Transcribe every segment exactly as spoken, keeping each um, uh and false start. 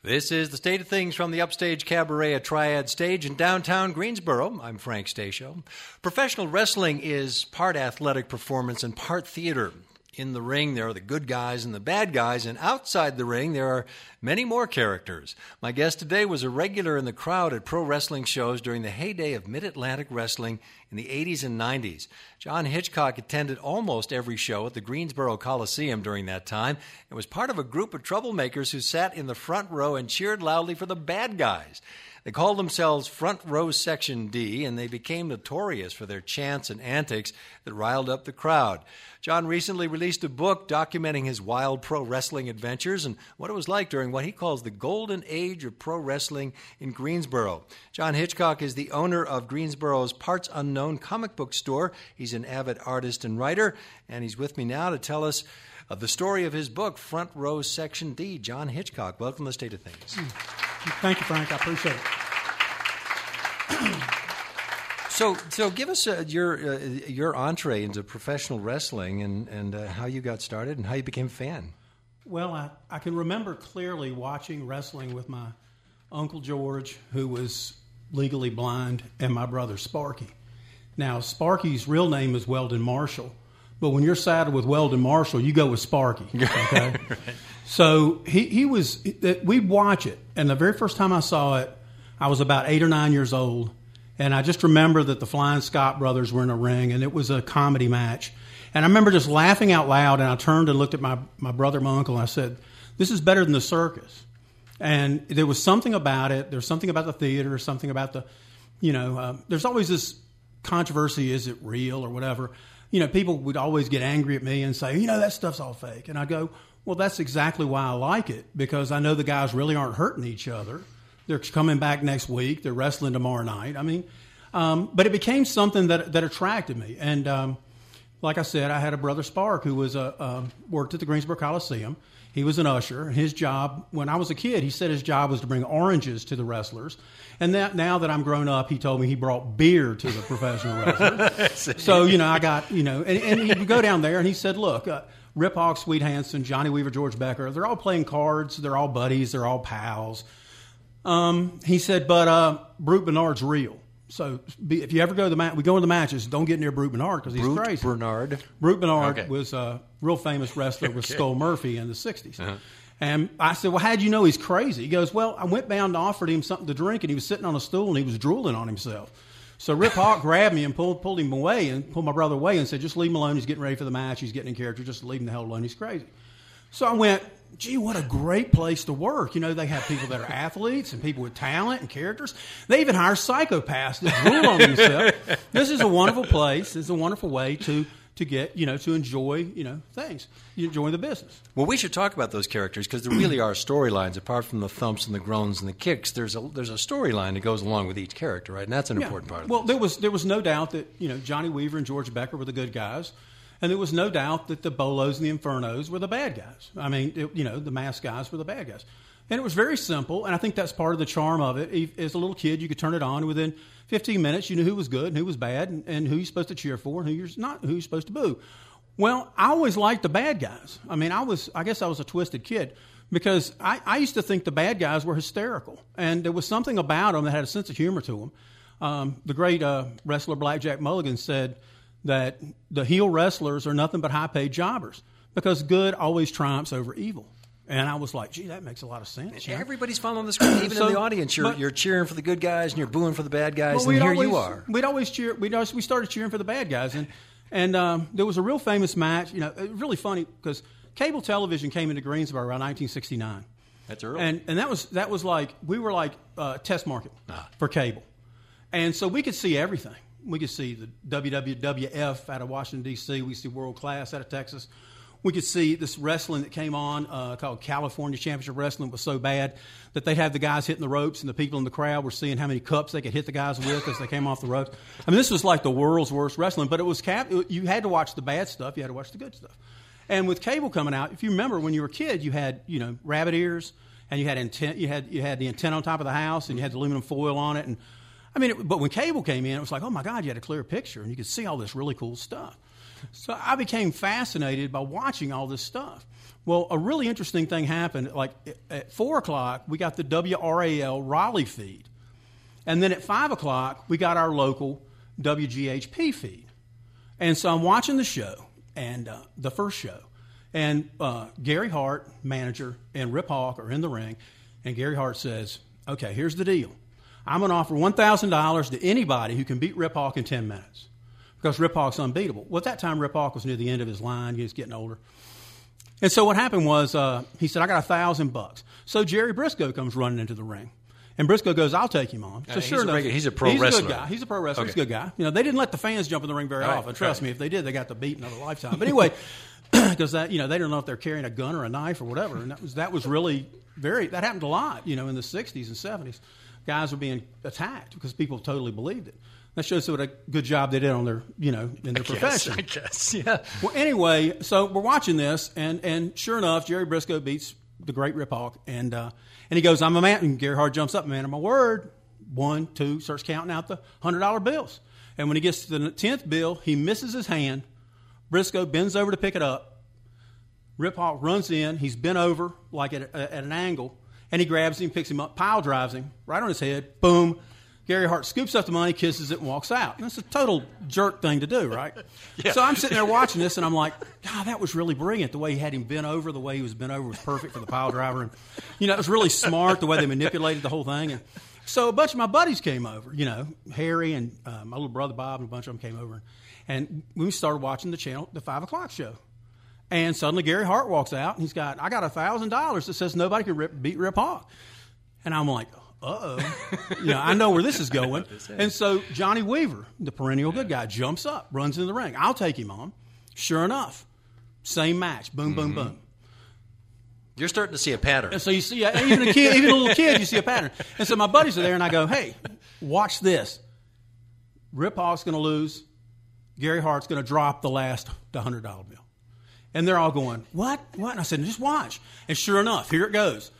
This is the State of Things from the Upstage Cabaret at Triad Stage in downtown Greensboro. I'm Frank Stasio. Professional wrestling is part athletic performance and part theater. In the ring, there are the good guys and the bad guys, and outside the ring, there are many more characters. My guest today was a regular in the crowd at pro wrestling shows during the heyday of Mid-Atlantic wrestling in the eighties and nineties. John Hitchcock attended almost every show at the Greensboro Coliseum during that time and was part of a group of troublemakers who sat in the front row and cheered loudly for the bad guys. They called themselves Front Row Section D, and they became notorious for their chants and antics that riled up the crowd. John recently released a book documenting his wild pro wrestling adventures and what it was like during what he calls the golden age of pro wrestling in Greensboro. John Hitchcock is the owner of Greensboro's Parts Unknown comic book store. He's an avid artist and writer, and he's with me now to tell us of the story of his book, Front Row Section D. John Hitchcock, welcome to the State of Things. Thank you, Frank. I appreciate it. So, so give us uh, your uh, your entree into professional wrestling and and uh, how you got started and how you became a fan. Well, I, I can remember clearly watching wrestling with my Uncle George, who was legally blind, and my brother Sparky. Now, Sparky's real name is Weldon Marshall, but when you're saddled with Weldon Marshall, you go with Sparky. Okay. Right. So he he was. We'd watch it, and the very first time I saw it, I was about eight or nine years old. And I just remember that the Flying Scott brothers were in a ring, and it was a comedy match. And I remember just laughing out loud, and I turned and looked at my, my brother, my uncle, and I said, this is better than the circus. And there was something about it. There's something about the theater, something about the, you know, uh, there's always this controversy, is it real or whatever. You know, people would always get angry at me and say, you know, that stuff's all fake. And I go, well, that's exactly why I like it, because I know the guys really aren't hurting each other. They're coming back next week. They're wrestling tomorrow night. I mean, um, but it became something that that attracted me. And um, like I said, I had a brother Spark who was a uh, worked at the Greensboro Coliseum. He was an usher. His job, when I was a kid, he said his job was to bring oranges to the wrestlers. And that now that I'm grown up, he told me he brought beer to the professional wrestlers. So, you know, I got, you know, and, and he would go down there and he said, look, uh, Rip Hawk, Sweet Hansen, Johnny Weaver, George Becker, they're all playing cards. They're all buddies. They're all pals. Um, he said, but uh, Brute Bernard's real. So be, if you ever go to the match, we go in the matches, don't get near Brute Bernard because he's Brute crazy. Bernard. Brute Bernard okay. was a real famous wrestler with okay. Skull Murphy in the sixties. Uh-huh. And I said, well, how'd you know he's crazy? He goes, well, I went down and offered him something to drink, and he was sitting on a stool, and he was drooling on himself. So Rip Hawk grabbed me and pulled pulled him away and pulled my brother away and said, just leave him alone. He's getting ready for the match. He's getting in character. Just leave him the hell alone. He's crazy. So I went, gee, what a great place to work. You know, they have people that are athletes and people with talent and characters. They even hire psychopaths that drool on themselves. This is a wonderful place. This is a wonderful way to, to get, you know, to enjoy, you know, things. You enjoy the business. Well, we should talk about those characters because there really are storylines. Apart from the thumps and the groans and the kicks, there's a there's a storyline that goes along with each character, right? And that's an yeah. important part of it. Well, this. there was there was no doubt that, you know, Johnny Weaver and George Becker were the good guys. And there was no doubt that the Bolos and the Infernos were the bad guys. I mean, it, you know, the masked guys were the bad guys. And it was very simple, and I think that's part of the charm of it. As a little kid, you could turn it on, and within fifteen minutes, you knew who was good and who was bad and, and who you're supposed to cheer for and who you're not, who you're supposed to boo. Well, I always liked the bad guys. I mean, I was, I guess I was a twisted kid because I, I used to think the bad guys were hysterical. And there was something about them that had a sense of humor to them. Um, the great uh, wrestler Blackjack Mulligan said that the heel wrestlers are nothing but high-paid jobbers because good always triumphs over evil. And I was like, gee, that makes a lot of sense. Yeah, everybody's following the screen. Even so, in the audience, you're, but, you're cheering for the good guys and you're booing for the bad guys, well, and here always, you are. We'd always cheer. We'd always, we started cheering for the bad guys. And, and um, there was a real famous match. You know, it was really funny because cable television came into Greensboro around nineteen sixty-nine. That's early. And, and that was that was like, we were like uh, test market ah. for cable. And so we could see everything. We could see the W W F out of Washington, D C We could see World Class out of Texas. We could see this wrestling that came on uh, called California Championship Wrestling was so bad that they'd have the guys hitting the ropes and the people in the crowd were seeing how many cups they could hit the guys with as they came off the ropes. I mean, this was like the world's worst wrestling, but it was cap- you had to watch the bad stuff. You had to watch the good stuff. And with cable coming out, if you remember when you were a kid, you had, you know, rabbit ears and you had antenna, you had you had the antenna on top of the house and you had the aluminum foil on it. And I mean, it, but when cable came in, it was like, oh my God, you had a clear picture and you could see all this really cool stuff. So I became fascinated by watching all this stuff. Well, a really interesting thing happened. Like at four o'clock, we got the W R A L Raleigh feed. And then at five o'clock, we got our local W G H P feed. And so I'm watching the show, and uh, the first show. And uh, Gary Hart, manager, and Rip Hawk are in the ring. And Gary Hart says, okay, here's the deal. I'm going to offer one thousand dollars to anybody who can beat Rip Hawk in ten minutes. Because Rip Hawk's unbeatable. Well, at that time, Rip Hawk was near the end of his line. He was getting older. And so what happened was, uh, he said, I got a thousand bucks. So Jerry Briscoe comes running into the ring. And Briscoe goes, I'll take him on. So uh, sure he's enough, a regular, he's a pro he's wrestler. a good guy. He's a pro wrestler. Okay. He's a good guy. You know, they didn't let the fans jump in the ring very Right, often. Trust right. me, if they did, they got to beat another lifetime. But anyway, because that, you know, they don't know if they're carrying a gun or a knife or whatever. And that was that was really very that happened a lot. You know, in the sixties and seventies, guys were being attacked because people totally believed it. That shows what a good job they did on their, you know, in their I profession. Guess, I guess, yeah. Well, anyway, so we're watching this, and, and sure enough, Jerry Briscoe beats the great Rip Hawk, and uh, and he goes, "I'm a man." And Gary Hart jumps up, "Man of my word!" One, two, starts counting out the hundred dollar bills, and when he gets to the tenth bill, he misses his hand. Briscoe bends over to pick it up. Rip Hawk runs in. He's bent over like at, a, at an angle, and he grabs him, picks him up, pile drives him right on his head. Boom. Gary Hart scoops up the money, kisses it, and walks out. That's a total jerk thing to do, right? Yeah. So I'm sitting there watching this, and I'm like, God, that was really brilliant. The way he had him bent over, the way he was bent over was perfect for the pile driver. And, you know, it was really smart, the way they manipulated the whole thing. And so a bunch of my buddies came over, you know, Harry and uh, my little brother Bob and a bunch of them came over. And we started watching the channel, the five o'clock show. And suddenly Gary Hart walks out, and he's got, I got one thousand dollars that says nobody can rip, beat Rip Hawk. And I'm like, uh-oh. You know, I know where this is going. And so Johnny Weaver, the perennial good guy, jumps up, runs in the ring. I'll take him on. Sure enough, same match. Boom, boom, boom. You're starting to see a pattern. And so you see, uh, even a kid, even a little kid, you see a pattern. And so my buddies are there, and I go, hey, watch this. Rip Hawk's going to lose. Gary Hart's going to drop the last the hundred dollar bill. And they're all going, what? What? And I said, just watch. And sure enough, here it goes.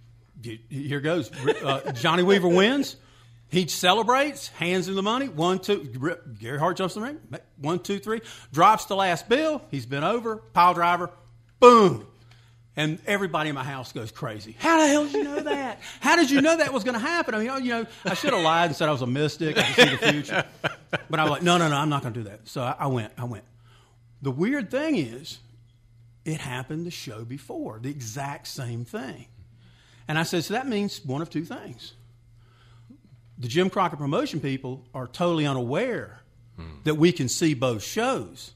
Here goes. Uh, Johnny Weaver wins. He celebrates, hands him the money. One, two. Gary Hart jumps in the ring. One, two, three. Drops the last bill. He's been over. Pile driver. Boom. And everybody in my house goes crazy. How the hell did you know that? How did you know that was going to happen? I mean, you know, I should have lied and said I was a mystic. I could see the future. But I was like, no, no, no, I'm not going to do that. So I, I went. I went. The weird thing is, it happened the show before. The exact same thing. And I said, so that means one of two things. The Jim Crockett promotion people are totally unaware hmm. that we can see both shows.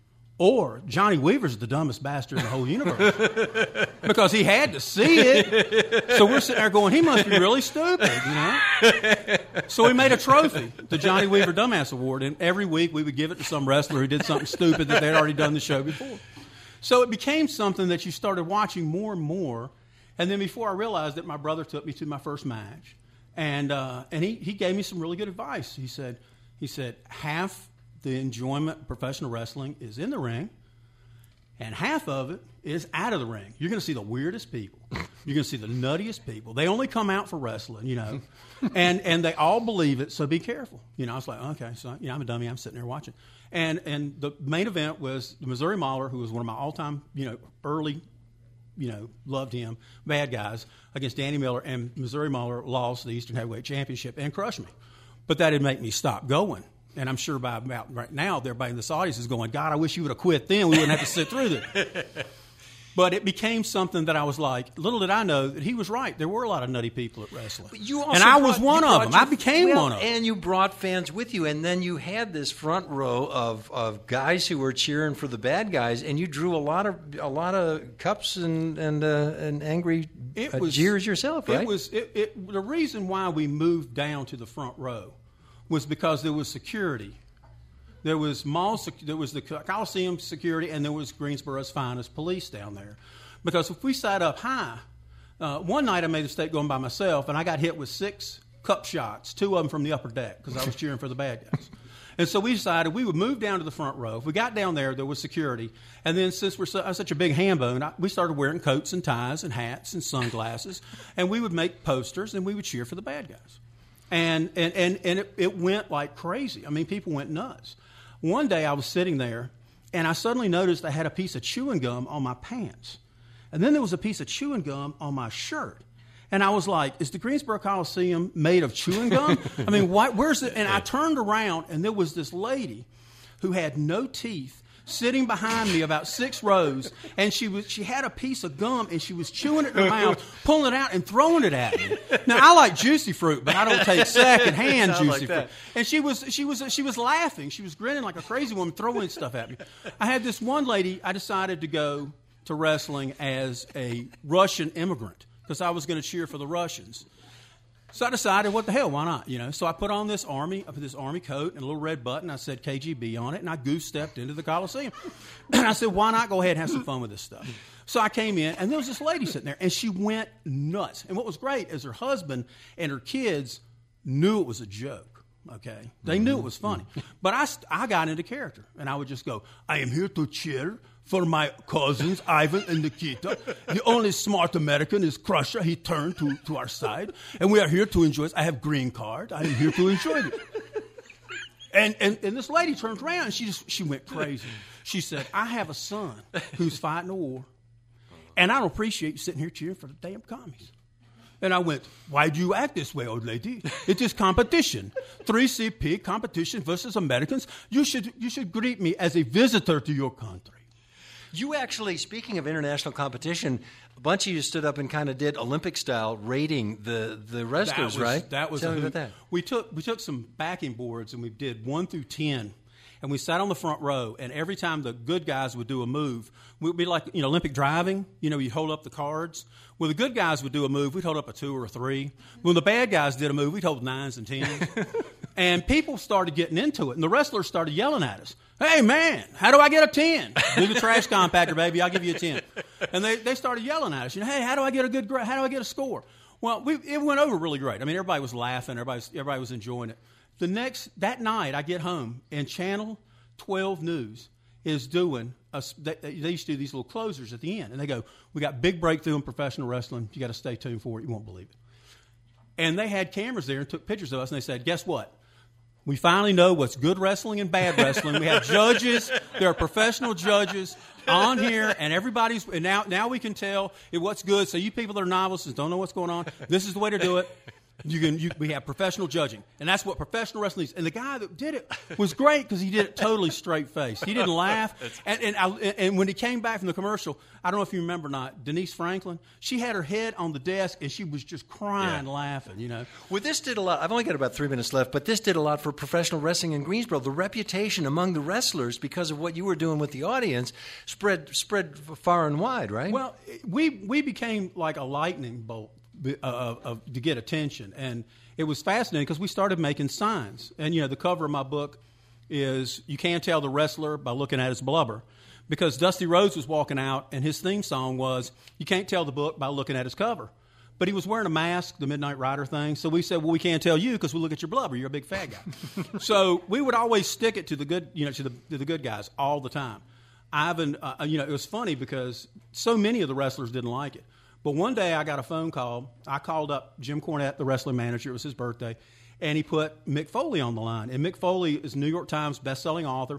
Or Johnny Weaver's the dumbest bastard in the whole universe. Because he had to see it. So we're sitting there going, he must be really stupid, you know? So we made a trophy, the Johnny Weaver Dumbass Award. And every week we would give it to some wrestler who did something stupid that they'd already done the show before. So it became something that you started watching more and more. And then before I realized it, my brother took me to my first match. And uh, and he, he gave me some really good advice. He said, he said, half the enjoyment of professional wrestling is in the ring, and half of it is out of the ring. You're going to see the weirdest people. You're going to see the nuttiest people. They only come out for wrestling, you know, and and they all believe it, so be careful. You know, I was like, okay, so you know, I'm a dummy. I'm sitting there watching. And and the main event was the Missouri Mauler, who was one of my all-time, you know, early, you know, loved him, bad guys, against Danny Miller, and Missouri Mauler lost the Eastern Heavyweight Championship and crushed me. But that didn't make me stop going. And I'm sure by about right now, everybody in this audience is going, God, I wish you would have quit then. We wouldn't have to sit through this. But it became something that I was like, little did I know that he was right. There were a lot of nutty people at wrestling. You also and I brought, was one of them. Your, I became well, one of them. And you brought fans with you. And then you had this front row of, of guys who were cheering for the bad guys. And you drew a lot of a lot of cups and and, uh, and angry it uh, was, jeers yourself, right? It was it, it, the reason why we moved down to the front row was because there was security. There was mall, there was the Coliseum security, and there was Greensboro's finest police down there. Because if we sat up high, uh, one night I made a mistake going by myself, and I got hit with six cup shots, two of them from the upper deck, because I was cheering for the bad guys. And so we decided we would move down to the front row. If we got down there, there was security. And then since we're so, I'm such a big ham bone, I, we started wearing coats and ties and hats and sunglasses, and we would make posters, and we would cheer for the bad guys. And and and, and it, it went like crazy. I mean, people went nuts. One day I was sitting there, and I suddenly noticed I had a piece of chewing gum on my pants. And then there was a piece of chewing gum on my shirt. And I was like, is the Greensboro Coliseum made of chewing gum? I mean, why, where's it? And I turned around, and there was this lady who had no teeth sitting behind me about six rows, and she was she had a piece of gum, and she was chewing it in her mouth, pulling it out, and throwing it at me. Now, I like juicy fruit, but I don't take secondhand juicy like fruit. that. And she was she was she was laughing. She was grinning like a crazy woman, throwing stuff at me. I had this one lady, I decided to go to wrestling as a Russian immigrant because I was going to cheer for the Russians. So I decided, what the hell, why not? You know, so I put on this army, I put this army coat and a little red button. I said K G B on it, and I goose-stepped into the Coliseum. And I said, why not go ahead and have some fun with this stuff? So I came in, and there was this lady sitting there, and she went nuts. And what was great is her husband and her kids knew it was a joke. Okay, they knew it was funny, but I I got into character, and I would just go, I am here to cheer for my cousins, Ivan and Nikita. The only smart American is Crusher. He turned to, to our side, and we are here to enjoy it. I have green card. I am here to enjoy it. And, and and this lady turned around, and she just she went crazy. She said, I have a son who's fighting a war, and I don't appreciate you sitting here cheering for the damn commies. And I went, why do you act this way, old lady? It is competition. three C P competition versus Americans. You should you should greet me as a visitor to your country. You actually, speaking of international competition, a bunch of you stood up and kind of did Olympic-style rating the, the wrestlers, that was, right? That was Tell a me hoot. about that. We took, we took some backing boards, and we did one through ten. And we sat on the front row, and every time the good guys would do a move, we'd be like, you know, Olympic driving. You know, you hold up the cards. When the good guys would do a move, we'd hold up a two or a three. When the bad guys did a move, we'd hold nines and tens. And people started getting into it, and the wrestlers started yelling at us. Hey, man, how do I get a ten? Do the trash compactor, baby. I'll give you a ten. And they, they started yelling at us. You know, hey, how do I get a good gra- how do I get a score? Well, we, it went over really great. I mean, everybody was laughing. Everybody was, everybody was enjoying it. The next, that night, I get home, and Channel twelve News is doing, a, they, they used to do these little closers at the end. And they go, we got big breakthrough in professional wrestling. You got to stay tuned for it. You won't believe it. And they had cameras there and took pictures of us, and they said, guess what? We finally know what's good wrestling and bad wrestling. We have judges. There are professional judges on here, and everybody's and now now we can tell it what's good. So you people that are novices don't know what's going on, this is the way to do it. You can you, we have professional judging, and that's what professional wrestling is. And the guy that did it was great because he did it totally straight face. He didn't laugh. And and, I, and when he came back from the commercial, I don't know if you remember or not, Denise Franklin, she had her head on the desk and she was just crying, yeah. laughing. You know. Well, this did a lot. I've only got about three minutes left, but this did a lot for professional wrestling in Greensboro. The reputation among the wrestlers, because of what you were doing with the audience, spread spread far and wide, right? Well, we we became like a lightning bolt. Uh, of, to get attention, and it was fascinating because we started making signs. And you know, the cover of my book is "You Can't Tell the Wrestler by Looking at His Blubber," because Dusty Rhodes was walking out, and his theme song was "You Can't Tell the Book by Looking at His Cover." But he was wearing a mask, the Midnight Rider thing. So we said, "Well, we can't tell you because we look at your blubber. You're a big fat guy." So we would always stick it to the good, you know, to the to the good guys all the time. Ivan, uh, you know, it was funny because so many of the wrestlers didn't like it. But one day I got a phone call. I called up Jim Cornette, the wrestling manager. It was his birthday. And he put Mick Foley on the line. And Mick Foley is a New York Times best-selling author.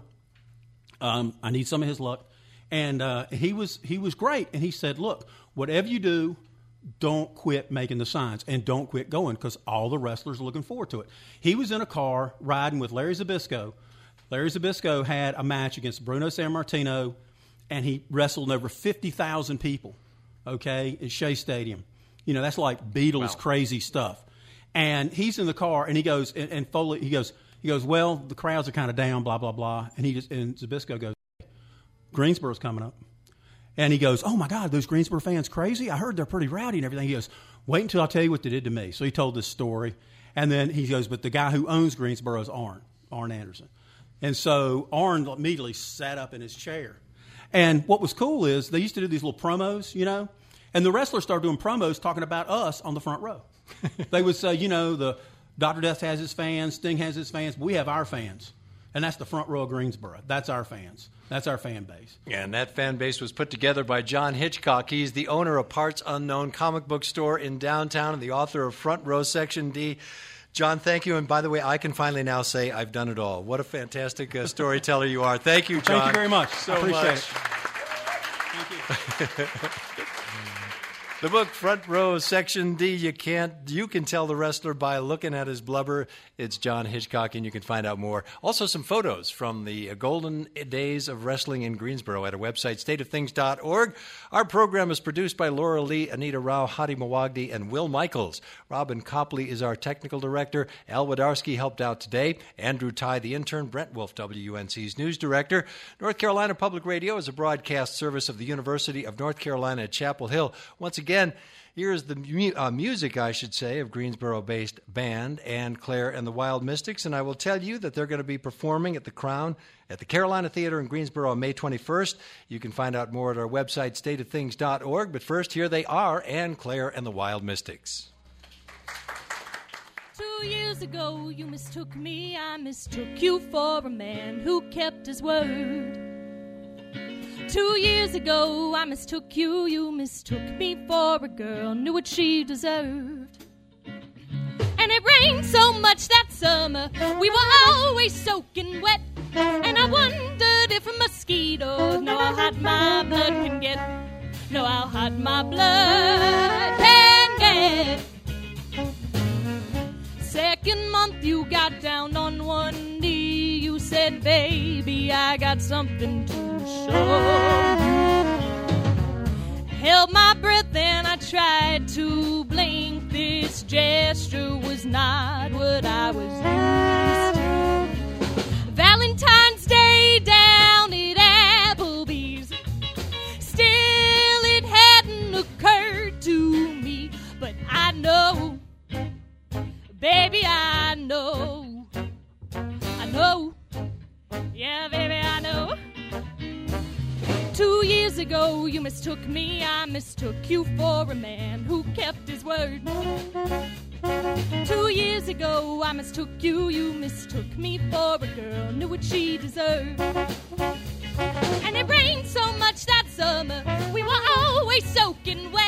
Um, I need some of his luck. And uh, he was he was great. And he said, look, whatever you do, don't quit making the signs and don't quit going because all the wrestlers are looking forward to it. He was in a car riding with Larry Zbyszko. Larry Zbyszko had a match against Bruno Sammartino, and he wrestled over fifty thousand people. Okay, at Shea Stadium. You know, that's like Beatles wow. crazy stuff. And he's in the car, and he goes, and, and Foley, he goes, he goes, well, the crowds are kind of down, blah, blah, blah. And he just, and Zbyszko goes, Greensboro's coming up. And he goes, oh, my God, those Greensboro fans crazy? I heard they're pretty rowdy and everything. He goes, wait until I tell you what they did to me. So he told this story. And then he goes, but the guy who owns Greensboro is Arn, Arn Anderson. And so Arn immediately sat up in his chair. And what was cool is they used to do these little promos, you know, and the wrestlers started doing promos talking about us on the front row. They would say, you know, the Doctor Death has his fans, Sting has his fans, but we have our fans. And that's the front row of Greensboro. That's our fans. That's our fan base. And that fan base was put together by John Hitchcock. He's the owner of Parts Unknown comic book store in downtown and the author of Front Row Section D. John, thank you. And by the way, I can finally now say I've done it all. What a fantastic uh, storyteller you are. Thank you, John. Thank you very much. So I appreciate much. it. Thank you. The book, Front Row, Section D, you can't, you can tell the wrestler by looking at his blubber. It's John Hitchcock, and you can find out more. Also, some photos from the golden days of wrestling in Greensboro at our website, state of things dot org. Our program is produced by Laura Lee, Anita Rao, Hadi Mawagdi, and Will Michaels. Robin Copley is our technical director. Al Wadarsky helped out today. Andrew Ty, the intern. Brent Wolf, W U N C's news director. North Carolina Public Radio is a broadcast service of the University of North Carolina at Chapel Hill. Once again, Again, here's the mu- uh, music, I should say, of Greensboro-based band Ann Claire and the Wild Mystics, and I will tell you that they're going to be performing at the Crown at the Carolina Theater in Greensboro on May twenty-first. You can find out more at our website, state of things dot org, but first, here they are, Ann Claire and the Wild Mystics. Two years ago, you mistook me, I mistook you for a man who kept his word. Two years ago, I mistook you, you mistook me for a girl, knew what she deserved. And it rained so much that summer, we were always soaking wet. And I wondered if mosquitoes know how hot my blood can get. Know how hot my blood can get. Second month, you got down on one knee. You said, baby, I got something to show you. Held my breath and I tried to blink. This gesture was not what I was used to. Valentine's Day down at Applebee's. Still it hadn't occurred to me. But I know, baby, I know. I know. Yeah, baby, I know. Two years ago, you mistook me, I mistook you for a man who kept his word. Two years ago, I mistook you, you mistook me for a girl, knew what she deserved. And it rained so much that summer, we were always soaking wet.